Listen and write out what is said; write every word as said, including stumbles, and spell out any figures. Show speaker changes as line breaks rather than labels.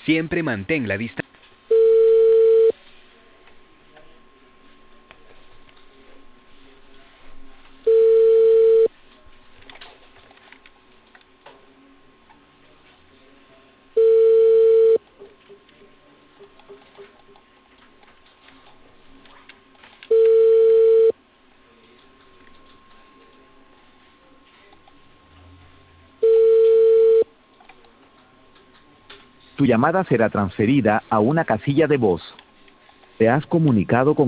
Siempre mantén la distancia.
Tu llamada será transferida a una casilla de voz. Te has comunicado con